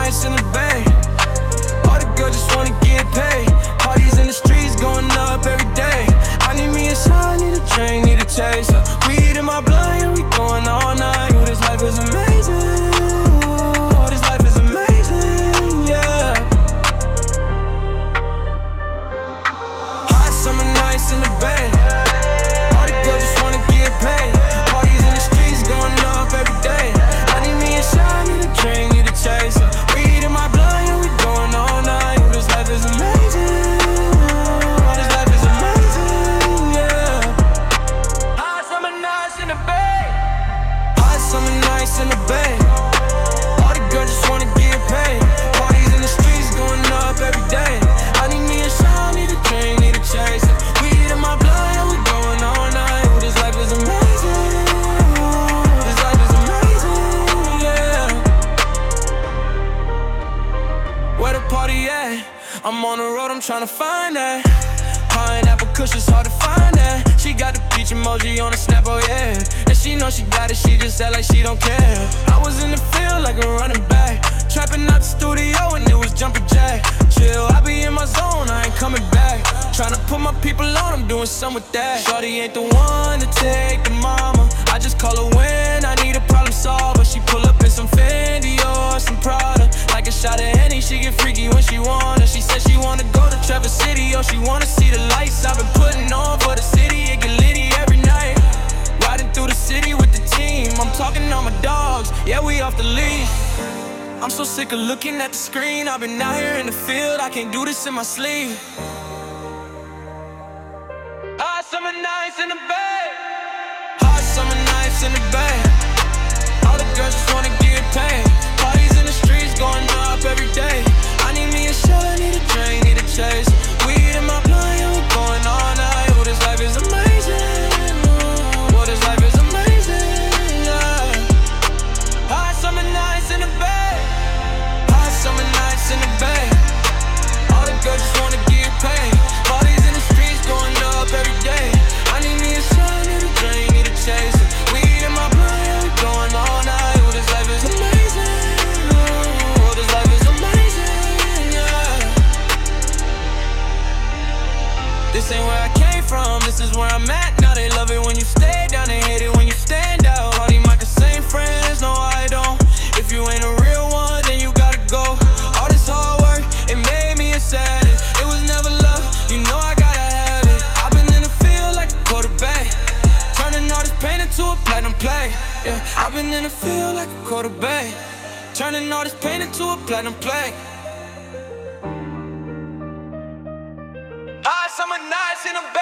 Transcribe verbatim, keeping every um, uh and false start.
nights in the bay. All the girls just wanna get paid. Parties in the streets going up every day. I need me a shot, need a drink, need a taste. Weed in my blood, and we going all night. Ooh, this life is amazing. Oh, this life is amazing, yeah. Hot summer nights in the bay. All the girls just wanna get paid. Parties in the streets going up every day. I need me a shot, need a drink, need a chase. Weed in my blood, and we going all night. Ooh, this life is amazing. Oh, this life is amazing, yeah. Hot summer nights in the bay. Hot summer nights in the bay. All the girls just wanna get paid. Parties in the streets going up every day. I need me a shot, need a drink, need a chase. Weed in my blood, and we going all night. Ooh, this life is amazing. This life is amazing, yeah. Where the party at? I'm on the road, I'm tryna find that. Pineapple Kush, it's hard to find that. She got the peach emoji on the snap, oh yeah. And she know she got it, she just act like she don't care. I was in the field like a running back, trapping out the studio and it was jumping jack. Chill, I be in my zone, I ain't coming back. Tryna put my people on, I'm doing something with that. Shorty ain't the one to take the mama. I just call her when I need a problem solver. She pull up in some Fendi or some Prada. Like a shot of Henny, she get freaky when she wanna. She said she wanna go to Traverse City, or she wanna see the lights I've been putting on for the city. It get litty every night. Riding through the city with the team. I'm talking on my dogs, yeah, we off the leash. I'm so sick of looking at the screen. I've been out here in the field, I can't do this in my sleep. Hot summer nights in the bay. Hot summer nights in the bay. All the girls just wanna get paid. Parties in the streets going up every day. I need me a shot, I need a drink, need a chase. Weed in my blood, and we going all night. Oh, this life is amazing. Oh, this life is amazing, yeah. Hot summer nights in the bay. Hot summer nights in the bay. All the girls just wanna get paid. Parties in the streets going up every day. I need me a shot, need a drink, need a chase. Weed in my blood, and we going all night. Oh, this life is amazing. Oh, this life is amazing, yeah. This ain't where I came from, this is where I'm at. Now they love it when you stay down, they hate it when you stand out. All these might the same friends, no I don't. If you ain't a real one, then you gotta go. All this hard work, it made me a sadist. It was never love, you know I gotta have it. I've been in the field like a quarterback, turning all this pain into a platinum play. Yeah, I've been in the field like a quarterback, turning all this pain into a platinum play. Hot summer nights in a